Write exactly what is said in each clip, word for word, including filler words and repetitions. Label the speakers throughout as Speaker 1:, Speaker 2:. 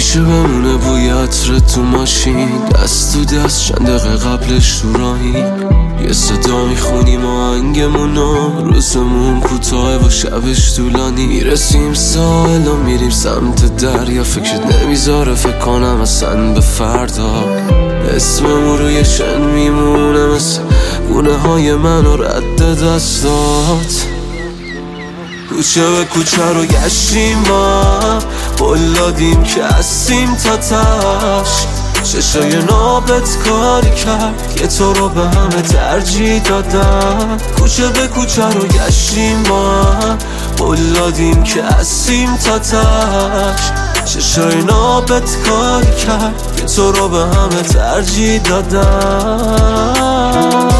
Speaker 1: همیشه بمونه بوی عطر تو ماشین، دست تو دست چند دقیقه قبلش تو راهی. یه صدا میخونیم آهنگمونو، روزمون کوتاه و شبش طولانی. میرسیم ساحل و میریم سمت دریا، فکرت نمیذاره فکر کنم اصلا به فردا. اسممون روی شن میمونه مثل گونه های من و رد دستات. کوچه به کوچه رو گشتیم ما، قول دادیم که هستیم تا تاش. چشای نابت کاری کرد که تو رو به همه ترجیح دادم. کوچه به کوچه رو گشتیم ما، قول دادیم که هستیم تا تاش. چشای نابت کاری کرد که تو رو به همه ترجیح دادم.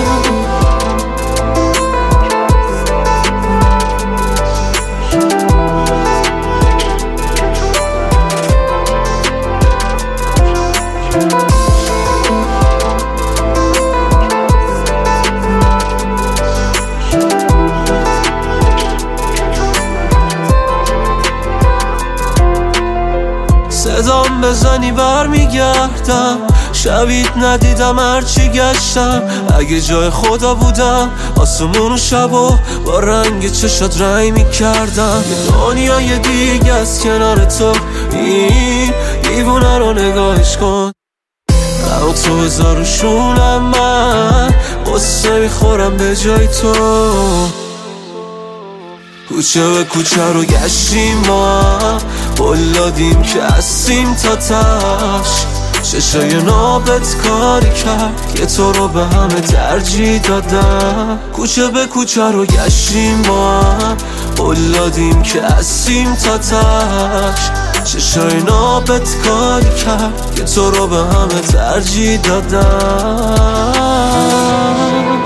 Speaker 1: صدام بزنی برمیگردم، شبیت ندیدم هرچی گشتم. اگه جای خدا بودم آسمون و شبو با رنگ چشات رنگ میکردم. دنیای دیگه از کنار تو، این دیوونه رو نگاهش کن. اما تو بذار شونم، من قصه میخورم به جای تو. کوچه به کوچه رو گشتیم ما، قول دادیم که هستیم تا تاش. چشای نابت کاری کرد که تو رو به همه ترجیح دادم. کوچه به کوچه رو گشتیم ما، قول دادیم که هستیم تا تاش. چشای نابت کاری کرد که تو رو به همه ترجیح دادم.